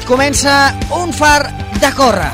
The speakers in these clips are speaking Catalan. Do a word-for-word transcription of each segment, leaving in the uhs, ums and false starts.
comença un far de córrer.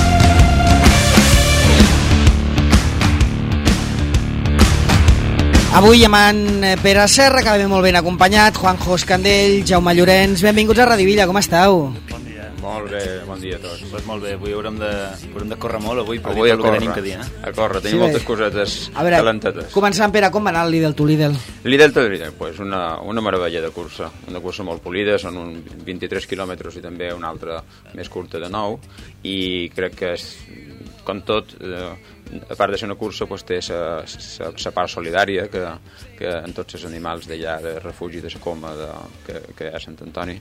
Avui amb en Pere Serra, que ve molt ben acompanyat, Juanjo Escandell, Jaume Llorenç. Benvinguts a Radio Villa, com esteu? Bon dia. Molt bé, bon dia a tots. Pues molt bé, avui haurem de, haurem de córrer molt avui, per avui dir tot a el que tenim que dir. Eh? A córrer, tenim Sí, moltes cosetes A veure, talentetes. començant, Pere, com va anar el Lidl to Lidl? Lidl to Lidl, pues una, una meravella de cursa, una cursa molt polida, són un vint-i-tres quilòmetres i també una altra més curta de nou, i crec que és, com tot, eh, a part de ser una cursa, pues, té la part solidària que, que en tots els animals d'allà de refugi de la coma de, que, que hi ha a Sant Antoni,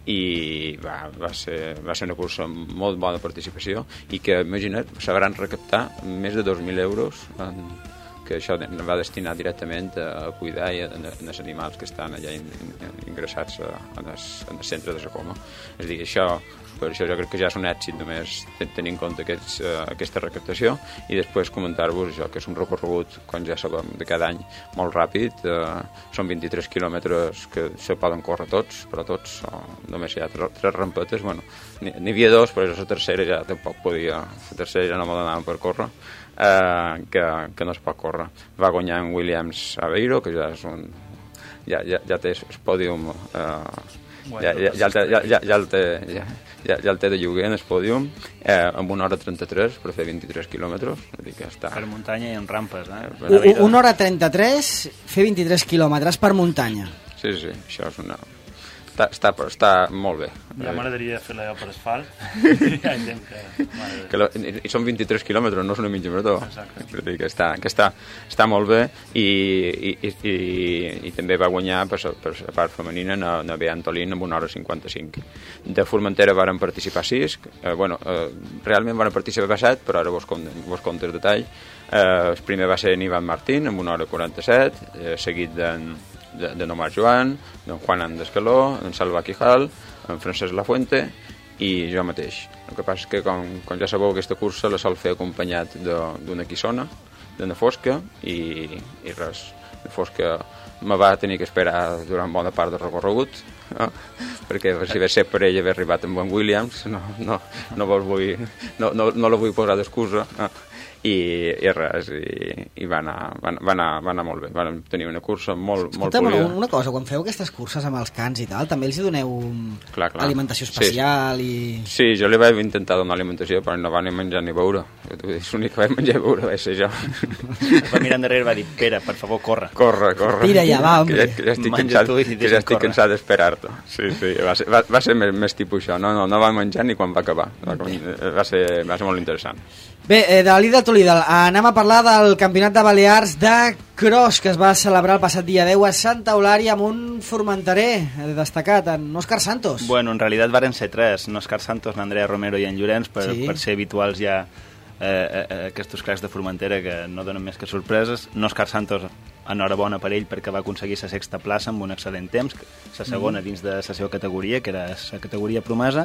i va, va, ser, va ser una cursa amb molt bona participació i que, imagina't, sabran recaptar més de dos mil euros en, que això va destinar directament a cuidar i a, a, a els animals que estan allà in, in, ingressats a, a les, en el centre de la coma. És a dir, això, per això jo crec que ja és un èxit només tenir en compte aquests, uh, aquesta recaptació, i després comentar-vos això, que és un recorregut, com ja sabem, de cada any molt ràpid. Uh, són vint-i-tres quilòmetres que se poden córrer tots, però tots, uh, només hi ha tres, tres rampetes. Bueno, n'hi havia dos, però la tercera ja tampoc podia, la tercera ja no me l'anaven per córrer. Uh, que, que no es pot córrer. Va guanyar en Williams Aveiro, que ja és un ja, ja, ja té el pòdium, uh, ja, ja, ja, el té, ja, ja, ja, el té, ja, ja, ja el té de lloguer en el pòdium, eh, amb una hora trenta-tres per fer vint-i-tres quilòmetres. Que està... Per muntanya i en rampes, eh? una hora trenta-tres, fer vint-i-tres quilòmetres per muntanya. Sí, sí, això és una... Està, està, està molt bé. Ja m'agradaria fer-la jo per asfalt. Ja entenc que... que la, i, I són vint-i-tres quilòmetres, no és una mitja marató. Exacte. Que, està, que està, està molt bé, i, i, i, i, i també va guanyar per, per la part femenina na, na Bea Antolín amb una hora cinquanta-cinc. De Formentera varen participar sis, eh, bueno, eh, realment van participar set, però ara vos, vos conto el detall. Eh, el primer va ser en Ivan Martín amb una hora quaranta-set, eh, seguit d'en de, de Nomar Joan, d'en Juan Andescaló, d'en Salva Quijal, en Francesc Lafuente i jo mateix. El que passa és que, com, com ja sabeu, aquesta cursa la sol fer acompanyat d'una quissona, d'una fosca, i, i res. La fosca me va tenir que esperar durant bona part del recorregut, no? Perquè si hagués set per ell haver arribat amb en Williams, no, no, no, vos vull, no, no, no la vull posar d'excusa, no? I, i res, i, i va, anar, va, va, anar, va anar molt bé. Vam tenir una cursa molt, molt Escolta, polida. Una, una cosa, quan feu aquestes curses amb els cans i tal, també els hi doneu clar, clar. alimentació especial? Sí. I... sí, jo li vaig intentar donar alimentació, però no va ni menjar ni beure. L'únic que vaig menjar i beure va ser jo. Va mirar endarrere i va dir, Pere, per favor, corre. Corre, corre. Tira ja, va, que, ja, que ja estic Menja cansat, tu i que ja estic cansat d'esperar-te. Sí, sí, va ser, va, va ser més, més tipus això. No, no, no va menjar ni quan va acabar. Va, va, ser, va ser molt interessant. Bé, eh, de Lidl to Lidl, anem a parlar del Campionat de Balears de Cross, que es va celebrar el passat dia deu a Santa Eulària amb un formenterer destacat, en Òscar Santos. Bueno, en realitat varen ser tres, en Òscar Santos, l'Andrea Romero i en Llorenç, per, sí. per ser habituals ja eh, eh, aquests cracs de Formentera que no donen més que sorpreses. En Òscar Santos, enhorabona per ell perquè va aconseguir la sexta plaça amb un excel·lent temps, la segona dins de la seva categoria, que era la categoria promesa.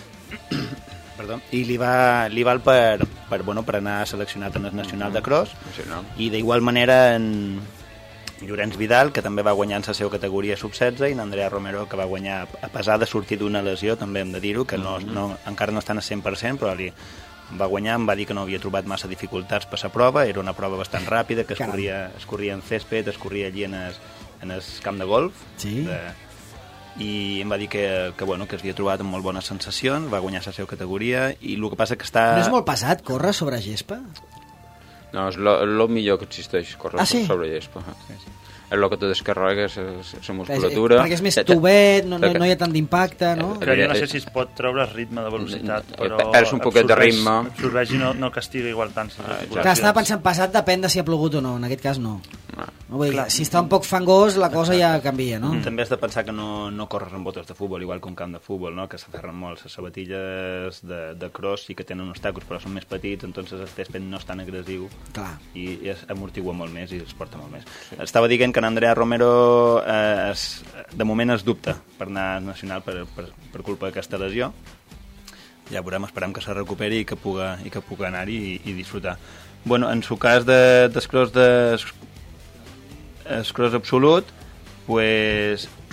Perdó. I li, va, li val per, per, bueno, per anar seleccionat en el Nacional de Cross, Nacional. I d'igual manera en Llorenç Vidal, que també va guanyar en la seva categoria sub setze, i en Andrea Romero, que va guanyar a pesar de sortir d'una lesió, també hem de dir-ho, que no, no, encara no estan al cent per cent, però li va guanyar, em va dir que no havia trobat massa dificultats per la prova, era una prova bastant ràpida, que es corria, es corria en césped, es corria allí en el, en el camp de golf, sí. de, i em va dir que, que, bueno, que es havia trobat amb molt bones sensacions, va guanyar la seva categoria, i el que passa que està... No és molt pesat córrer sobre gespa? No, és el millor que existeix, córrer ah, sí? sobre gespa. Sí, sí. És el que te descarrega la musculatura. Perquè és més tubet, no, no, no hi ha tant d'impacte, no? Que jo no sé si es pot treure el ritme de velocitat, però perds un poquet de ritme. Absorbeix i no, no castiga igual tant. Ah, clar, estava pensant passat, depèn de si ha plogut o no, en aquest cas no. Ah. No, vull dir, si està un poc fangós, la cosa ja canvia, no? Mm. També has de pensar que no, no corres amb botes de futbol, igual que un camp de futbol, no? Que s'aferren molt. Les sabatilles de, de cross sí que tenen uns tacos, però són més petits, entonces el césped no és tan agressiu. Clar. I, i es amortigua molt més i es porta molt més. Sí. Estava dient que en Andrea Romero eh, es, de moment es dubta per anar nacional per, per, per culpa d'aquesta lesió. Ja veurem, esperem que se recuperi i que puga, i que puga anar-hi i, i disfrutar. Bueno, en su cas de, del cross de el cross absolut, pues,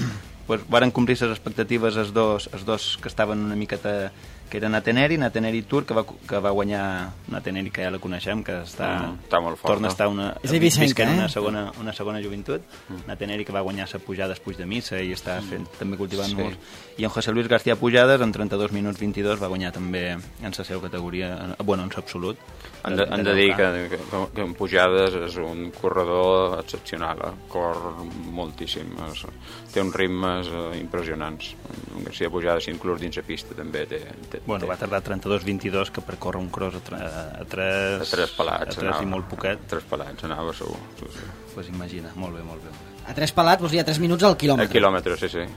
pues, varen complir les expectatives els dos, els dos que estaven una miqueta, que eren Nateneri, Nateneri Tour, que va, que va guanyar Nateneri, que ja la coneixem, que està, mm, està molt fort, torna a estar una, és Vicenca, eh? una, segona, una segona joventut. Mm. Nateneri, que va guanyar la pujada després de missa i està fent, mm. també cultivant sí. molts. I en José Luis García Pujades, en trenta-dos minuts vint-i-dos, va guanyar també en la seva categoria, en, bueno, en l'absolut. Han de, han de dir que, que, que en Pujades és un corredor excepcional, eh? Cor moltíssim, és, té uns ritmes eh, impressionants. En García Pujades, inclús dins la pista, també té... té bueno, té. va tardar trenta-dos vint-i-dos, que per córrer un cross a, tre, a tres... A tres pelats. A tres anava, i molt poquet. A tres pelats, anava segur. Sí, sí. Pues imagina, molt bé, molt bé. A tres pelats, vols dir a tres minuts al quilòmetre. Al quilòmetre, sí, sí.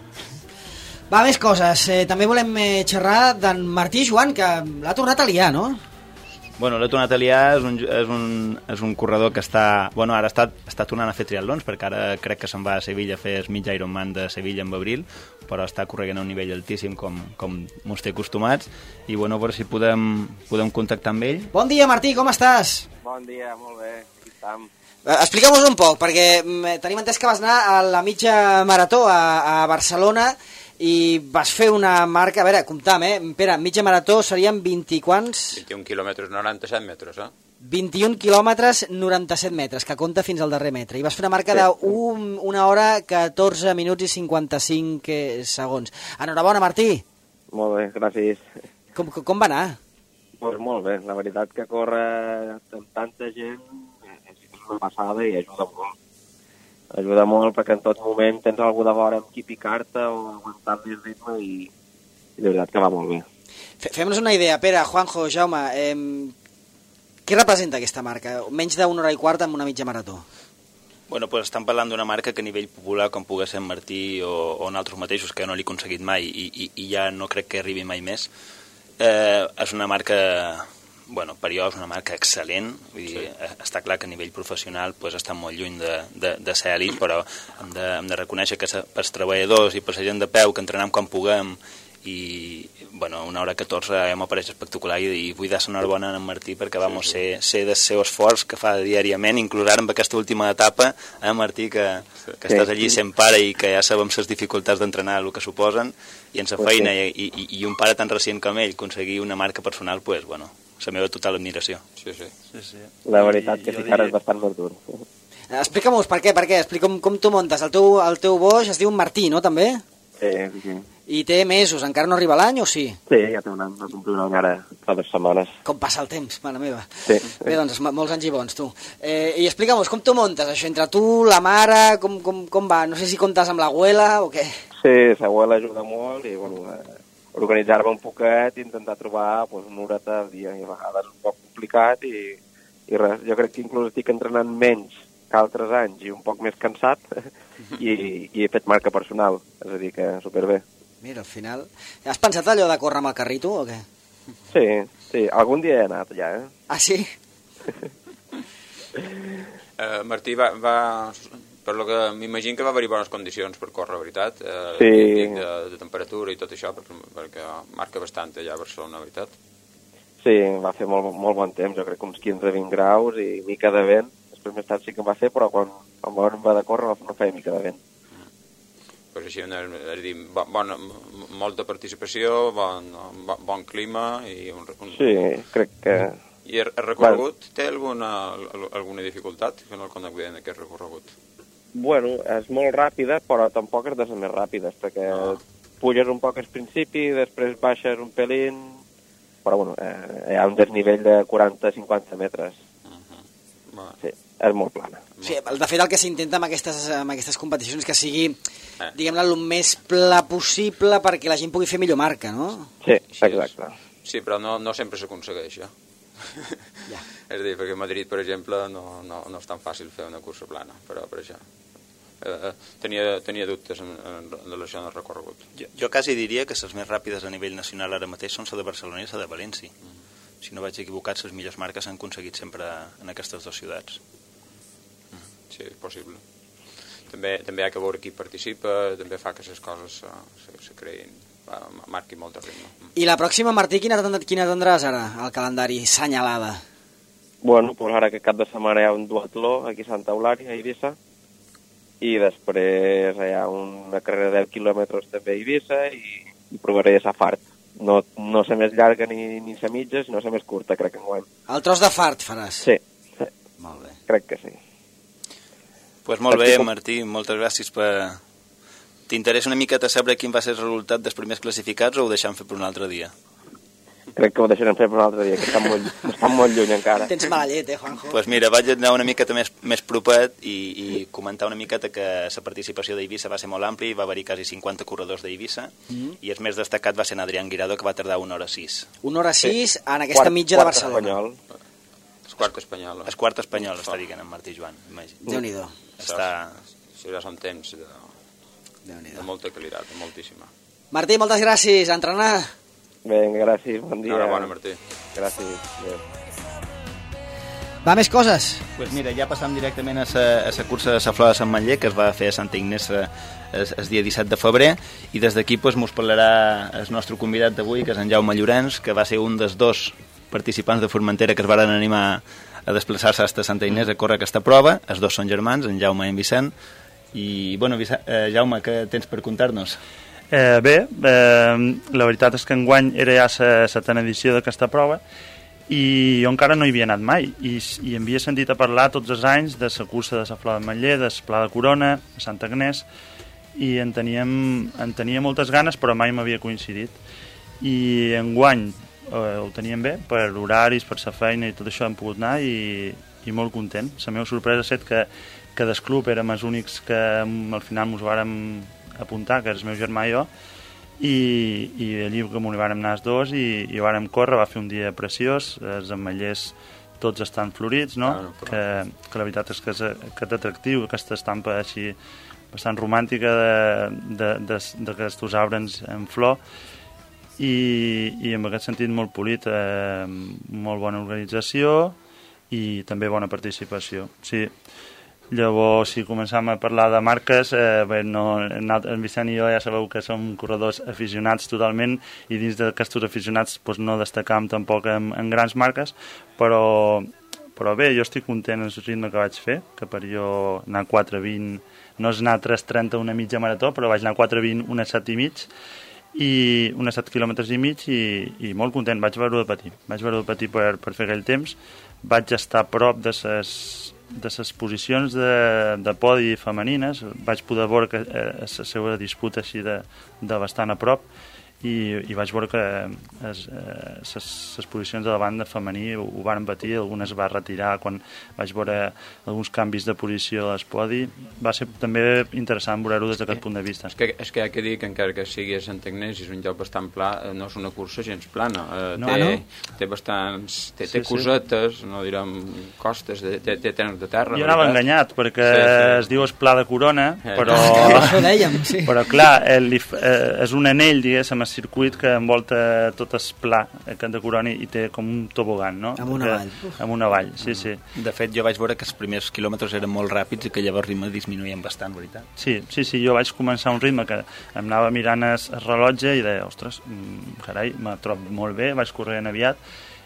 Va, més coses. Eh, també volem eh, xerrar d'en Martí Joan, que l'ha tornat a liar, no? Bueno, l'ha tornat a liar, és un, és un, és un corredor que està... Bueno, ara està, està tornant a fer triatlons, perquè ara crec que se'n va a Sevilla a fer el mig Ironman de Sevilla en abril, però està corregant a un nivell altíssim, com, com mos té acostumats, i bueno, a veure si podem, podem contactar amb ell. Bon dia, Martí, com estàs? Bon dia, molt bé, aquí estem. Explica-mos un poc, perquè tenim entès que vas anar a la mitja marató a, a Barcelona i vas fer una marca, a veure, comptam, eh? Pere, mitja marató serien vint i quants? vint-i-un quilòmetres, noranta-set metres, eh? vint-i-un quilòmetres, noranta-set metres, que compta fins al darrer metre. I vas fer una marca d'una hora, catorze minuts i cinquanta-cinc segons. Enhorabona, Martí. Molt bé, gràcies. Com, com va anar? Pues molt bé, la veritat que córrer amb tanta gent és una passada i ajuda molt. Ajuda molt perquè en tot moment tens algú de vora amb qui picar-te o aguantar-li el ritme i, i de veritat que va molt bé. Fem-nos una idea, Pere, Juanjo, Jaume, eh, què representa aquesta marca? Menys d'una hora i quart amb una mitja marató. Bueno, pues estem parlant d'una marca que a nivell popular, com pugui ser en Martí o, o en altres mateixos, que no l'he aconseguit mai i, i, i ja no crec que arribi mai més, eh, és una marca... Bueno, per jo és una marca excel·lent, vull dir, sí. Està clar que a nivell professional pues, està molt lluny de, de, de ser elit, però hem de, hem de reconèixer que pels treballadors i per la gent de peu que entrenem quan puguem i bueno, una hora catorze ja m'apareix espectacular i, i vull dar l'enhorabona a en Martí perquè sí, vamos, sí. ser, ser del seu esforç que fa diàriament, inclús ara amb aquesta última etapa, eh, Martí, que, sí. que estàs allí sent pare i que ja sabem les dificultats d'entrenar el que suposen i en la feina sí. i, i, i un pare tan recient com ell aconseguir una marca personal, pues, bueno, la meva total admiració. Sí, sí. sí, sí. La veritat I, que sí que ara és bastant més dur. Explica'm-nos per què, per què, explica'm com tu muntes. El teu, el teu boix es diu Martí, no, també? Sí, sí. I té mesos, encara no arriba l'any o sí? Sí, ja té un any, no complir un any ara fa dues setmanes. Com passa el temps, mare meva. Sí. Bé, doncs, molts anys i bons, tu. Eh, I explica'm-nos, com tu muntes això? Entre tu, la mare, com, com, com va? No sé si comptes amb l'abuela o què? Sí, l'abuela ajuda molt i, bueno, eh, organitzar-me un poquet i intentar trobar pues, una horeta al dia. I a vegades és un poc complicat i, i res. Jo crec que inclús estic entrenant menys que altres anys i un poc més cansat i, i he fet marca personal, és a dir, que superbé. Mira, al final... Has pensat allò de córrer amb el carrito o què? Sí, sí, algun dia he anat ja, eh? Ah, sí? uh, Martí, va, va, per lo que m'imagino que va haver-hi bones condicions per córrer, veritat? Uh, sí. De, de temperatura i tot això, perquè, perquè marca bastant allà a Barcelona, veritat? Sí, va fer molt, molt bon temps, jo crec que uns quinze vint graus i mica de vent. Després més tard sí que em va fer, però quan, quan va de córrer no feia mica de vent. Pues així, és a dir, bona, molta participació, bon, bon, bon clima i un, un... Sí, crec que... I el recorregut bueno. Té alguna, alguna dificultat que no el conec bé en aquest recorregut? Bueno, és molt ràpida, però tampoc és de les més ràpides, perquè no. Puges un poc al principi, després baixes un pelín, però bueno, eh, hi ha un desnivell de quaranta a cinquanta metres. Uh-huh. Bueno. Sí, és molt plana. Sí, de fet el que s'intenta amb aquestes, amb aquestes competicions és que sigui, eh. diguem-ne, el més pla possible perquè la gent pugui fer millor marca, no? Sí, exacte. Sí, però no, no sempre s'aconsegueix, ja. Ja. És a dir, perquè a Madrid, per exemple, no, no, no és tan fàcil fer una cursa plana, però per això. Eh, tenia, tenia dubtes en, en relació amb el recorregut. Jo, jo quasi diria que les més ràpides a nivell nacional ara mateix són la de Barcelona i la de València. Mm. Si no vaig equivocat, les millors marques s'han aconseguit sempre en aquestes dues ciutats. Mm. Sí, és possible. També, també hi ha que veure qui participa, també fa que les coses se, se, se creïn, marqui molt de ritme. Mm. I la pròxima, Martí, quina, quina tindràs ara, al calendari senyalada? Bueno, pues ara que cap de setmana hi ha un duatló aquí a Santa Eulària, a Eivissa, i després hi ha una carrera de deu quilòmetres també a Eivissa i, i provaré a Safart. No, no ser més llarga ni, ni ser mitja, sinó ser més curta, crec que enguany. El tros de fart faràs? Sí, sí. Molt bé. Crec que sí. Pues molt bé, Martí, moltes gràcies per... T'interessa una miqueta saber quin va ser el resultat dels primers classificats o ho deixem fer per un altre dia? Crec que ho deixarem fer per un altre dia, que estan molt, estan molt lluny encara. Tens mala llet, eh, Juanjo? Pues mira, vaig anar una miqueta més, més propet i, i comentar una miqueta que la participació d'Eivissa va ser molt àmplia i va haver-hi quasi cinquanta corredors d'Eivissa mm. i el més destacat va ser en Adrián Guirado, que va tardar una hora sis. Una hora sis sí. en aquesta quart, mitja de Barcelona. Espanyol. El quart espanyol. El quart espanyol, està dient en Martí Joan, imagina. Déu-n'hi-do. Està... Això ja són temps de, de molta qualitat, de moltíssima. Martí, moltes gràcies. A entrenar. Vinga, gràcies, bon dia. Enhorabona, Martí. Gràcies. Adéu. Va, més coses. Pues mira, ja passam directament a la cursa de la Flor de Sant Manller, que es va fer a Santa Ignés el dia disset de febrer, i des d'aquí pues, mos parlarà el nostre convidat d'avui, que és en Jaume Llorenç, que va ser un dels dos participants de Formentera que es van animar a desplaçar-se a Santa Ignés a córrer aquesta prova. Els dos són germans, en Jaume i en Vicent. I, bueno, Vicent, eh, Jaume, què tens per contar-nos? Eh, bé, eh, la veritat és que enguany era ja la setena edició d'aquesta prova i jo encara no hi havia anat mai i, i em havia sentit a parlar tots els anys de la cursa de la Flor de Manller, de la Pla de Corona, de Santa Agnès, i en teníem, en tenia moltes ganes però mai m'havia coincidit. I enguany eh, ho teníem bé, per horaris, per la feina i tot això hem pogut anar i, i molt content. La meva sorpresa ha estat que, que del club érem els únics que al final ens vàrem apuntar, que és el meu germà i jo, i, i allí que m'ho vàrem anar els dos i, i vàrem córrer, va fer un dia preciós, els ametllers tots estan florits, no? Ah, no que, que la veritat és que és aquest atractiu, aquesta estampa així bastant romàntica d'aquests arbres en flor i, i en aquest sentit molt polit, eh, molt bona organització i també bona participació. Sí. Llavors, si començam a parlar de marques, eh, bé, no, en Vicent i jo ja sabeu que som corredors aficionats totalment i dins d'aquests aficionats doncs, no destacam tampoc en, en grans marques, però, però bé, jo estic content amb el ritme que vaig fer, que per jo anar quatre vint, no és anar tres trenta una mitja marató, però vaig anar quatre vint una set i mig, i uns set quilòmetres i mig i, i molt content, vaig veure de patir, vaig veure de patir per, per fer aquell temps, vaig estar a prop de les de les posicions de, de podi femenines, vaig poder veure que eh, la seva disputa així de, de bastant a prop i, i vaig veure que les eh, posicions de la banda femení ho, ho van batir, algunes va retirar quan vaig veure alguns canvis de posició al podi. Va ser també interessant veure-ho des d'aquest punt de vista. És que, és que hi ha que dir que encara que sigui a Santa Agnès i és un lloc bastant pla, no és una cursa gens plana. Eh, no, té, no? té bastants... Té, té sí, cosetes, sí. No direm costes, té, té, té terres de terra. Jo anava enganyat perquè sí, sí. Es diu es Pla de Corona, però... Això dèiem, sí. Però clar, el, eh, és un anell, diguéssim, circuit que envolta tot el pla aquest de Corona i té com un tobogan, no? Amb una vall. Amb una vall, sí, sí. De fet, jo vaig veure que els primers quilòmetres eren molt ràpids i que llavors el ritme disminuïen bastant, veritat? Sí, sí, sí, jo vaig començar un ritme que em anava mirant el rellotge i deia, ostres, carai, me trobo molt bé, vaig corrent aviat.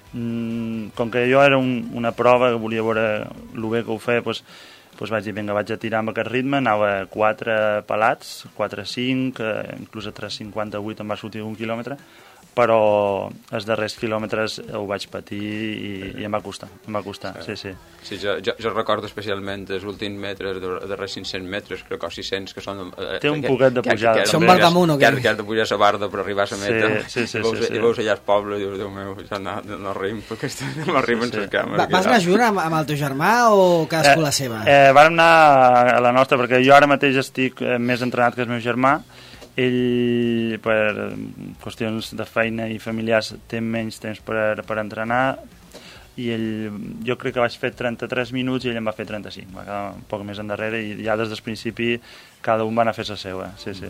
Com que jo era un, una prova que volia veure el bé que ho feia, doncs, doncs vaig dir, vinga, vaig a tirar amb aquest ritme, anava a quatre pelats, quatre cinc, inclús a tres cinquanta-vuit em va sortir un quilòmetre, però els darrers quilòmetres ho vaig patir i, i em va costar, em va costar, sí, sí. Sí, jo, jo, jo recordo especialment els últims metres, els darrers cinc-cents metres, crec que sis cents, que són... Eh, Té un que, poquet de pujada. Són Bardamunt, o què? Que has de pujar a la barda per arribar a la meta, sí, sí, sí, i, veus, sí, sí. i veus allà al poble i dius, Déu meu, ja no, no rim, perquè no arriben sí, sí. les cames. Va, vas anar junt amb, amb el teu germà o cadascú eh, la seva? Eh, vàrem anar a la nostra, perquè jo ara mateix estic més entrenat que el meu germà. Ell, per qüestions de feina i familiars, té menys temps per, per entrenar i ell, jo crec que vaig fer trenta-tres minuts i ell em va fer trenta-cinc, va quedar un poc més endarrere i ja des del principi cada un va anar a fer la seva, sí, sí.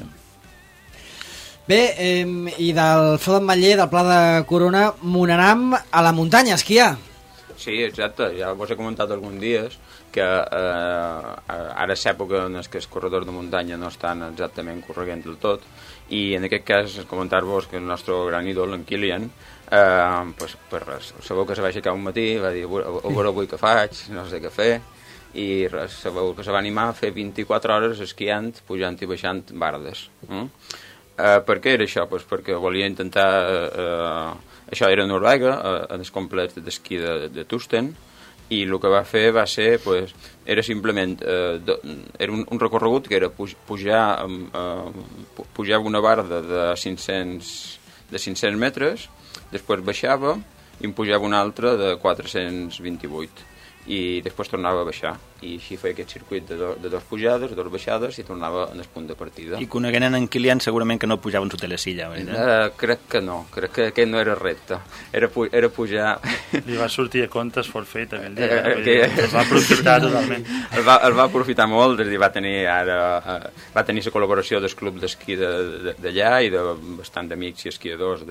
Bé, eh, i del Flor d'en Manller, del Pla de Corona, m'anam a la muntanya, a esquiar. Sí, exacte, ja vos he comentat algun dies que eh, ara és l'època en què els corredors de muntanya no estan exactament correguent del tot i en aquest cas comentar-vos que el nostre gran ídol, en Kilian, eh, pues, per res, sabeu que se va aixecar un matí, va dir, a veure avui què faig, no sé què fer, i res, sabeu que se va animar a fer vint-i-quatre hores esquiant, pujant i baixant bardes. Mm? Uh, per què era això? Pues perquè volia intentar... Uh, això era a Noruega, uh, en el complet d'esquí de, de Tusten, i el que va fer va ser, pues, era simplement, eh, de, era un, un recorregut que era puj, pujar, eh, pujar una barda de cinc-cents, de cinc-cents metres, després baixava i en pujava una altra de quatre-cents vint-i-vuit i després tornava a baixar i així feia aquest circuit de, do, de dos pujades, dos baixades i tornava en el punt de partida. I coneguent en Kilian segurament que no pujaven sota la silla, uh, crec que no, crec que aquest no era repte, era, pu era pujar... Li va sortir a comptes forfeit aquell dia, eh, que... el va aprofitar totalment. El va, el va aprofitar molt, és a dir, va tenir ara, uh, va tenir la col·laboració del club d'esquí d'allà i de bastant d'amics i esquiadors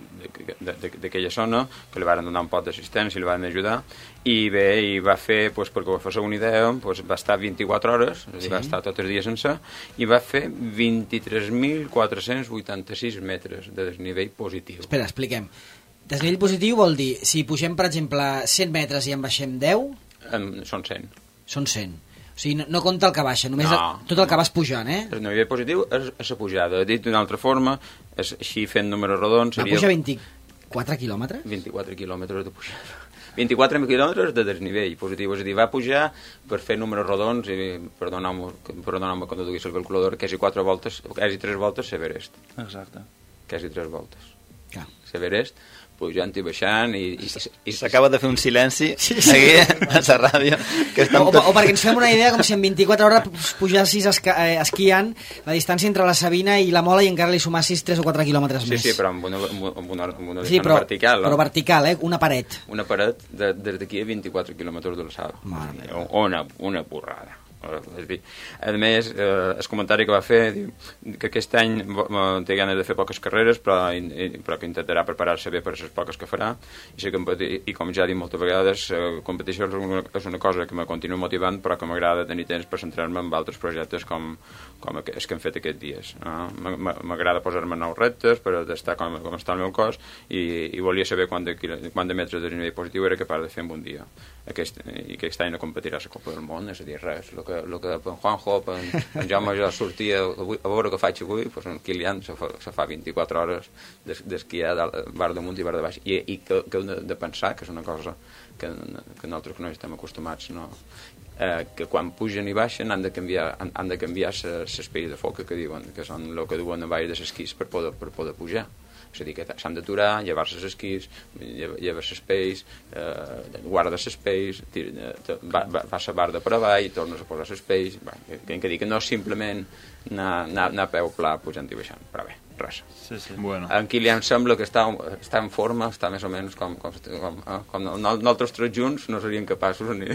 d'aquella zona que li van donar un pot d'assistència i li van ajudar i bé, i va fer, pues, perquè va fer una idea, pues, va estar vint-i-quatre hores, és a dir, sí. Va estar tot el dia sense, i va fer vint-i-tres mil quatre-cents vuitanta-sis metres de desnivell positiu. Espera, expliquem. Desnivell positiu vol dir, si pugem, per exemple, cent metres i en baixem deu... Um, són cent. Són cent. O sigui, no, no compta el que baixa, només no, tot el no. que vas pujant, eh? El desnivell positiu és, és la pujada. Dit d'una altra forma, és, així fent números rodons... Va seria... pujar vint-i-quatre quilòmetres? vint-i-quatre quilòmetres de pujada. vint-i-quatre quilòmetres de desnivell positiu, és a dir, va pujar per fer números rodons i perdoneu-me perdoneu quan ho duguis el calculador, quasi quatre voltes, quasi tres voltes Severest. Exacte. Quasi tres voltes. Clar. Severest, pujant i baixant i... i, i s'acaba de fer un silenci sí, sí. aquí a la ràdio que o, o, o perquè ens fem una idea com si en vint-i-quatre hores pujassis esca, eh, esquiant la distància entre la Sabina i la Mola i encara li sumassis tres o quatre quilòmetres sí, més. Sí, però amb una, amb una, amb una sí, però, vertical. Però vertical, eh? Una paret. Una paret de, des d'aquí a vint-i-quatre quilòmetres d'alçada. Una, una burrada. És dir, a més, eh, el comentari que va fer diu que aquest any té ganes de fer poques carreres però, i, però que intentarà preparar-se bé per les poques que farà i, i com ja he dit moltes vegades eh, competició és una, és una cosa que me continua motivant però que m'agrada tenir temps per centrar-me en altres projectes com, com els que hem fet aquests dies. No? M'agrada posar-me nous reptes per estar com, com està el meu cos i, i volia saber quant de, quant de metres de desnivell positiu era capaç de fer en un dia. Aquest, i aquest any no competirà a la Copa del Món, és a dir, res, el que, el que en Juanjo, en, en Jaume ja sortia avui, a veure què faig avui, doncs en Kilian se fa, se fa vint-i-quatre hores d'esquiar bar damunt i bar de baix. I, i que, que hem de, de pensar, que és una cosa que, que nosaltres no estem acostumats, no? Eh, que quan pugen i baixen han de canviar, han, han de canviar l'espai de foc que diuen, que són el que duen a baix de l'esquís per poder, per poder pujar. És a dir, que s'han d'aturar, llevar-se els esquís, llevar-se espais, eh, guardes espais, va, va, va la barda per avall, tornes a posar espais, que, que dir que no és simplement anar, anar, anar a peu pla pujant i baixant, però bé, res. Sí, sí. Bueno. En Kilian sembla que està, està en forma, està més o menys com, com, com, com nosaltres tres junts no serien capaços ni,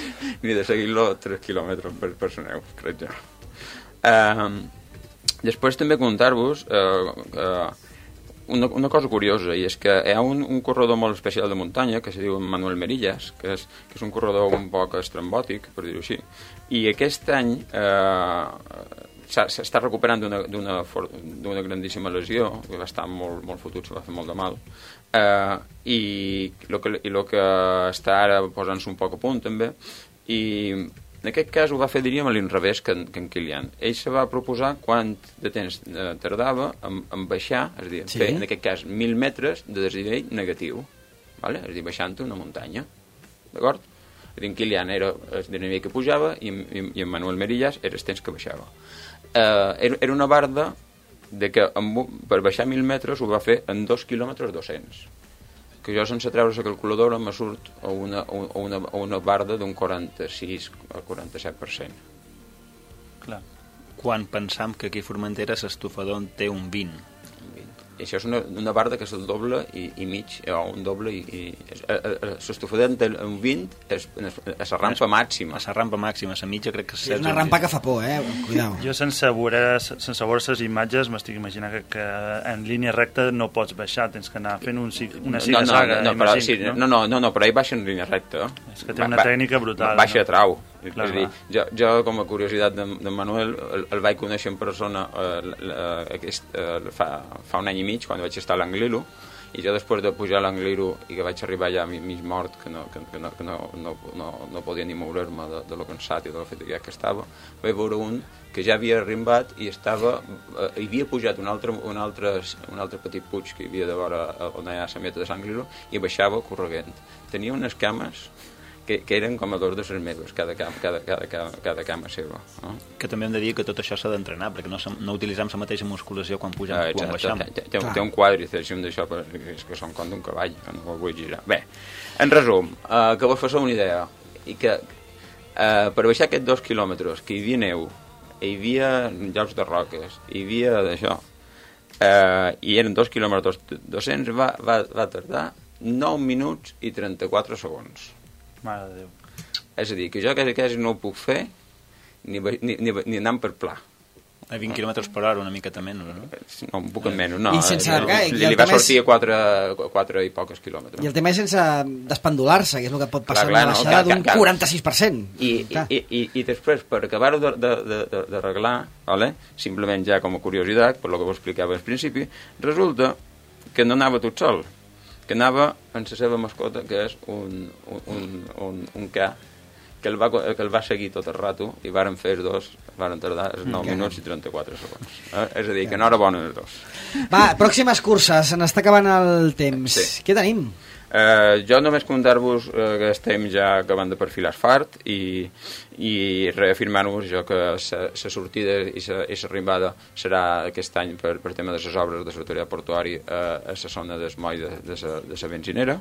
ni de seguir-lo tres quilòmetres per, per la neu, crec jo. Um, després també comentar-vos uh, uh, Una, una cosa curiosa, i és que hi ha un, un corredor molt especial de muntanya que se diu Manuel Merillas, que és, que és un corredor un poc estrambòtic, per dir-ho així, i aquest any eh, s'està recuperant d'una grandíssima lesió, que va estar molt, molt fotut, se va fer molt de mal, eh, i el que, i lo que està ara posant-se un poc a punt també, i en aquest cas ho va fer, diríem, a l'inrevés que, que en Kilian. Ell se va proposar quant de temps eh, tardava en, en baixar, és a dir, sí. fer, en aquest cas, mil metres de desnivell negatiu, vale? És a dir, baixant una muntanya, d'acord? És a dir, en Kilian era el desnivell que pujava i, i, i en Manuel Merillas era el temps que baixava. Eh, era, era una barda de que amb, per baixar mil metres ho va fer en dos quilòmetres dos-cents. Que jo sense treure la calculadora me surt a una, a una, a una barda d'un quaranta-sis a quaranta-set per cent. Clar. Quan pensam que aquí a Formentera l'estufador té un vint. I això és una, una barda que és el doble i, i mig, o un doble i... i l'estufador té un vint és a la rampa màxima. A la rampa màxima, a la mitja crec que... Sí, és una rampa que fa por, eh? Cuidao. Jo sense veure, sense veure les imatges m'estic imaginant que, que en línia recta no pots baixar, tens que anar fent un, una ziga-zaga. No, no, no, però, sí, no? no, no, no, però ell baixa en línia recta. És que té una tècnica brutal. Baixa a trau. Clar, és dir, jo, jo, com a curiositat de, de Manuel, el, el vaig conèixer en persona eh, aquest, eh, fa, fa un any i mig, quan vaig estar a l'Anglilu, i jo després de pujar a l'Angliru i que vaig arribar ja mig mort, que no, que, que no, que no, no, no, no podia ni mourir-me de, de lo cansat i de la fatiga que estava, vaig veure un que ja havia arrimbat i estava, eh, hi havia pujat un altre, un, altre, un altre petit puig que hi havia de vora on hi ha la meta de l'Angliru i baixava corregent. Tenia unes cames que, que eren com a dos de les meves, cada cama, cada, cada, cada, cada cama seva. No? Que també hem de dir que tot això s'ha d'entrenar, perquè no, no utilitzem la mateixa musculació quan pugem ah, o quan baixem. Té, té, té un quadríceps d'això, és que són com d'un cavall, que no ho vull girar. Bé, en resum, eh, que vos fasseu una idea, i que eh, per baixar aquests dos quilòmetres, que hi havia neu, hi havia llocs de roques, hi havia d'això, eh, i eren dos quilòmetres dos-cents, va, va, va tardar nou minuts i trenta-quatre segons. Mare de Déu. És a dir, que jo quasi, quasi no ho puc fer ni, ni, ni, ni anant per pla. A vint quilòmetres per hora, una miqueta menys, no? No, un poc menys, no. I sense... No, I li, li va sortir a quatre, quatre i poques quilòmetres. I el tema és sense despendular-se, que és el que pot passar clar, clar, en una baixada no, d'un quaranta-sis per cent. I, i, i, i, I després, per acabar-ho d'arreglar, vale? Simplement ja com a curiositat, per lo que vos explicava al principi, resulta que no anava tot sol, que anava amb la seva mascota, que és un, un, un, un, un ca, que el, va, que el va seguir tot el rato, i varen fer els dos, varen tardar nou minuts i trenta-quatre segons. Eh? És a dir, que enhorabona els dos. Va, pròximes curses, se n'està acabant el temps. Sí. Què tenim? Eh, jo només comentar-vos eh, que estem ja acabant de perfilar asfalt i, i reafirmar-vos jo que la sortida i l'arribada serà aquest any per, per tema de les obres de l'autoritat portuària eh, a la zona del moll de, de, la, de la benzinera.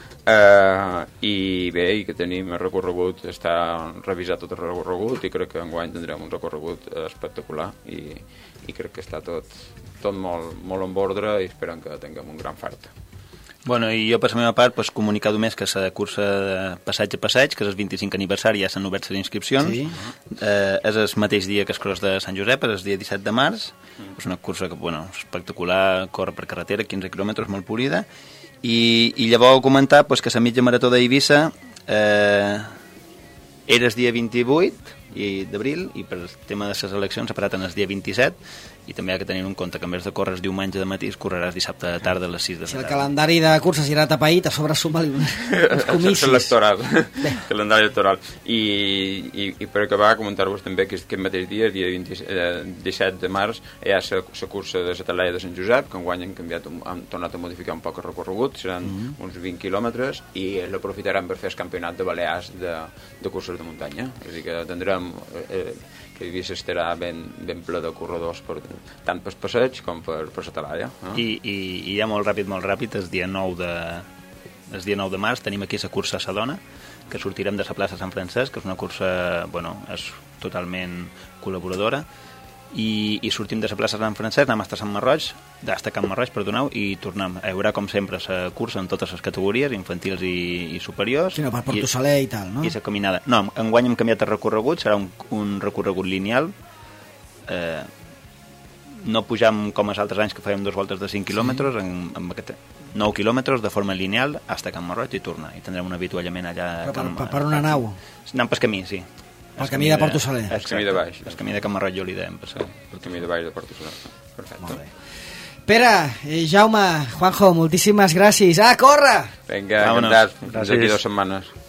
Uh, i bé, i que tenim el recorregut, està revisat tot el recorregut i crec que enguany tindrem un recorregut espectacular i, i crec que està tot, tot molt, molt en ordre i esperem que tinguem un gran fart. Bueno, i jo per la meva part pues, comunicar només que la cursa de passeig a passeig, que és el vint-i-cinc aniversari, ja s'han obert les inscripcions. Sí. Eh, és el mateix dia que el Cross de Sant Josep, és el dia disset de març. Mm. És una cursa que, bueno, espectacular, corre per carretera, quinze quilòmetres, molt polida. I, i llavors comentar pues, que la mitja marató d'Eivissa eh, era el dia vint-i-vuit d'abril i per el tema de les eleccions s'ha parat en el dia vint-i-set i també hi ha que tenir en compte que en vez de córrer diumenge de matí es correràs dissabte de tarda a les sis de la tarda. Si el tarda. calendari de curses irà tapaït, a sobre suma-li uns comicis. Electoral. Calendari electoral. I, i, i per acabar, comentar-vos també que aquest mateix dia, el dia disset de març, hi ha la cursa de la Talaia de Sant Josep, que enguany han canviat, han tornat a modificar un poc el recorregut, seran mm -hmm. uns vint quilòmetres, i l'aprofitaran per fer el campionat de Balears de, de curses de muntanya. És a dir, que tindrem... Eh, que Eivissa estarà ben, ben ple de corredors per, tant per passeig com per, per la Talaia. No? I, i, I ja molt ràpid, molt ràpid, el dia nou de, el dia nou de març tenim aquí la cursa a Sedona, que sortirem de la plaça Sant Francesc, que és una cursa, bueno, és totalment col·laboradora, i, i sortim de la plaça Sant Francesc, anem a Sant Marroig, d'hasta Can Marroig, perdoneu, i tornem. Hi haurà, com sempre, la cursa en totes les categories, infantils i, i superiors. Sí, no, per Porto Saler i tal, no? I la caminada. No, enguany hem canviat el recorregut, serà un, un recorregut lineal. Eh, no pujam com els altres anys que fèiem dues voltes de cinc quilòmetres, sí. en, en aquest, nou quilòmetres de forma lineal, hasta Can Marroig i tornar. I tindrem un avituallament allà... Però per, per, per una nau? Anem pel camí, sí. El camí de Porto Saler. El camí de baix. El camí de Can Marroig, jo li dèiem. El camí de baix de Porto Saler. Perfecte. Molt bé. Pere, eh, Jaume, Juanjo, moltíssimes gràcies. A córrer! Vinga, encantats. Fins aquí dues setmanes.